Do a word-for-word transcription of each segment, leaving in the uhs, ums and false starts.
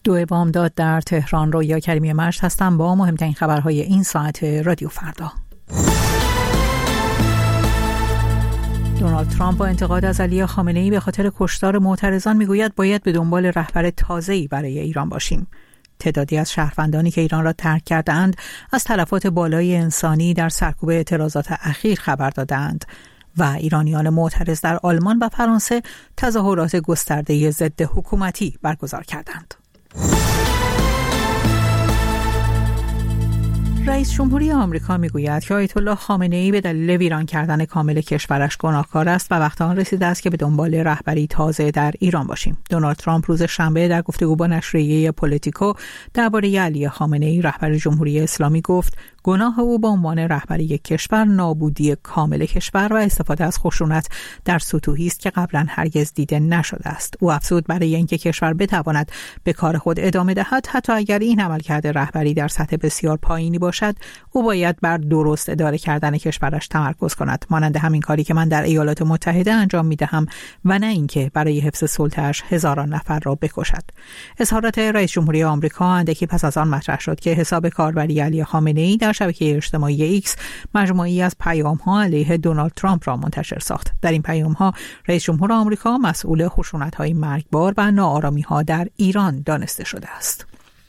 دو بامداد در تهران. رویا کریمی مجد هستم با مهمترین خبرهای این ساعت رادیو فردا. دونالد ترامپ با انتقاد از علی خامنه‌ای به خاطر کشتار معترضان میگوید باید به دنبال رهبر تازه‌ای برای ایران باشیم. تعدادی از شهروندانی که ایران را ترک کرده‌اند از تلفات بالای انسانی در سرکوب اعتراضات اخیر خبر دادند و ایرانیان معترض در آلمان و فرانسه تظاهرات گسترده ضد حکومتی برگزار کردند. رئیس جمهوری آمریکا میگوید که آیت الله خامنه‌ای به دلیل ویران کردن کامل کشورش گناهکار است و وقت آن رسیده است که به دنبال رهبری تازه در ایران باشیم. دونالد ترامپ روز شنبه در گفتگو با نشریه پولیتیکو درباره علی خامنه‌ای رهبر جمهوری اسلامی گفت گناه او به عنوان رهبری کشور نابودی کامل کشور و استفاده از خشونت در سطوحی است که قبلا هرگز دیده نشده است. او افزود برای اینکه کشور بتواند به کار خود ادامه دهد حتی اگر این عملکرد رهبری در سطح بسیار پایینی باشد، او باید بر درست اداره کردن کشورش تمرکز کند، مانند همین کاری که من در ایالات متحده انجام میدهم و نه اینکه برای حفظ سلطه‌اش هزاران نفر را بکشد. اظهارات رئیس جمهوری آمریکا اندکی پس از آن مطرح شد که حساب کاربری علی خامنه‌ای در شبکه اجتماعی ایکس مجموعه‌ای از پیام‌ها علیه دونالد ترامپ را منتشر ساخت. در این پیام‌ها رئیس جمهور آمریکا مسئول خشونت‌های مرگبار و ناآرامی‌ها در ایران دانسته شده است.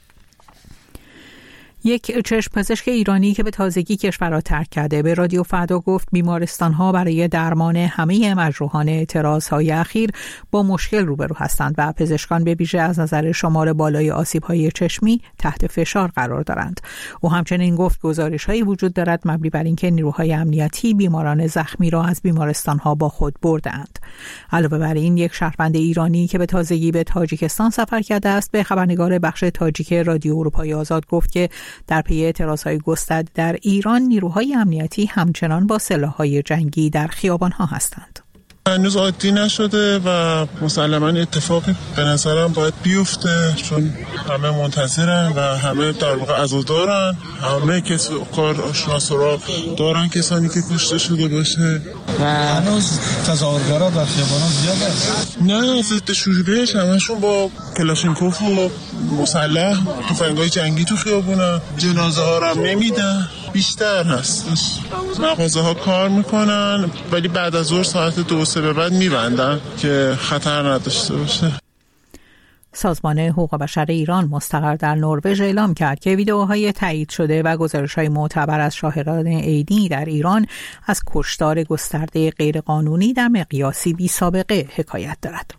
یک چشم پزشک ایرانی که به تازگی کشور را ترک کرده به رادیو فردا گفت بیمارستان‌ها برای درمان همه مجروحان اعتراض‌های اخیر با مشکل روبرو هستند و پزشکان به ویژه از نظر شمار بالای آسیب‌های چشمی تحت فشار قرار دارند. او همچنین گفت گزارش‌هایی وجود دارد مبنی بر اینکه نیروهای امنیتی بیماران زخمی را از بیمارستان‌ها با خود بردند. علاوه بر این یک شهروند ایرانی که به تازگی به تاجیکستان سفر کرده است به خبرنگار بخش تاجیک رادیو اروپای آزاد گفت که در پی اعتراضهای گسترده در ایران نیروهای امنیتی همچنان با سلاح‌های جنگی در خیابان‌ها هستند. هنوز عادی نشده و مسلماً اتفاقی به نظرم باید بیفته، چون همه منتظرن و همه در واقع عزادارن، همه کس کار آشنا سراغ دارن کسانی که کشته شده باشه و هنوز تظاهرگرا در خیابانا زیاد است. نه ضد شورش همشون با کلاشینکوف و مسلح تفنگای جنگی تو خیابونن. جنازه ها رو نمیدن، بیشتر هستش. مغازه ها کار میکنن ولی بعد از ظهر ساعت دو سه به بعد میبندن که خطر نداشته باشه. سازمان حقوق بشر ایران مستقر در نروژ اعلام کرد که ویدئوهای تایید شده و گزارش‌های معتبر از شاهدان عینی در ایران از کشتار گسترده غیرقانونی در مقیاسی بی‌سابقه حکایت دارد.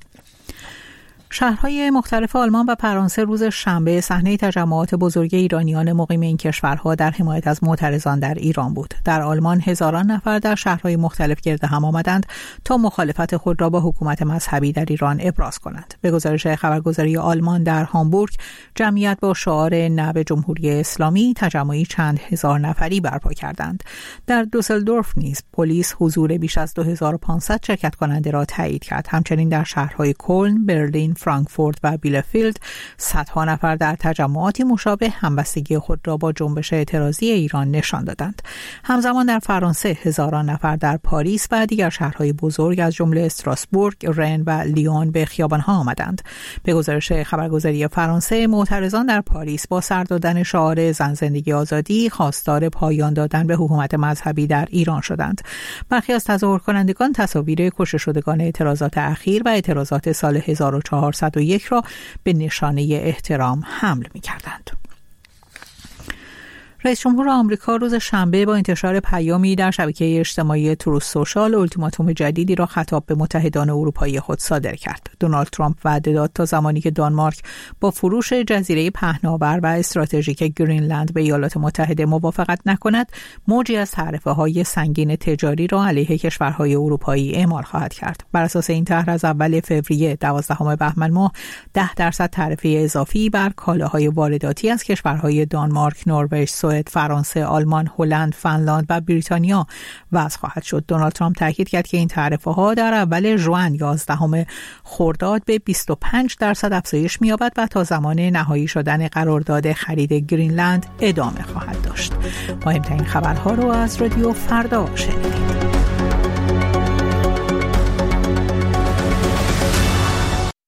شهرهای مختلف آلمان و فرانسه روز شنبه صحنه تجمعات بزرگ ایرانیان مقیم این کشورها در حمایت از معترضان در ایران بود. در آلمان هزاران نفر در شهرهای مختلف گرد هم آمدند تا مخالفت خود را با حکومت مذهبی در ایران ابراز کنند. به گزارش خبرگزاری آلمان در هامبورگ جمعیت با شعار نه به جمهوری اسلامی تجمعی چند هزار نفری برپا کردند. در دوسلدورف نیز پلیس حضور بیش از دو هزار و پانصد شرکت کننده را تایید کرد. همچنین در شهرهای کلن، برلین، فرانکفورت و بیلفیلد صدها نفر در تجمعاتی مشابه همبستگی خود را با جنبش اعتراضی ایران نشان دادند. همزمان در فرانسه هزاران نفر در پاریس و دیگر شهرهای بزرگ از جمله استراسبورگ، رن و لیون به خیابان‌ها آمدند. به گزارش خبرگزاری فرانسه معترضان در پاریس با سر دادن شعار زن زندگی آزادی خواستار پایان دادن به حکومت مذهبی در ایران شدند. برخی از تظاهر کنندگان تصاویر کشته شدگان اعتراضات اخیر و اعتراضات سال هزار و چهارصد و یک را به نشانه احترام حمل می‌کردند. رئیس جمهور آمریکا روز شنبه با انتشار پیامی در شبکه اجتماعی تروث سوشال اولتیماتوم جدیدی را خطاب به متحدان اروپایی خود صادر کرد. دونالد ترامپ وعده داد تا زمانی که دانمارک با فروش جزیره پهناور و استراتژیک گرینلند به ایالات متحده موافقت نکند، موجی از تعرفه‌های سنگین تجاری را علیه کشورهای اروپایی اعمال خواهد کرد. بر اساس این طرح از اول فوریه دوازدهم بهمن ماه ده درصد تعرفه اضافی بر کالاهای وارداتی از کشورهای دانمارک، نروژ، فرانسه، آلمان، هلند، فنلاند و بریتانیا وضع خواهد شد. دونالد ترامپ تاکید کرد که این تعرفه ها در اول ژوئن یازدهم خرداد به بیست و پنج درصد افزایش می‌یابد و تا زمان نهایی شدن قرارداد خرید گرینلند ادامه خواهد داشت. مهمترین خبرها رو از رادیو فردا شنیدید.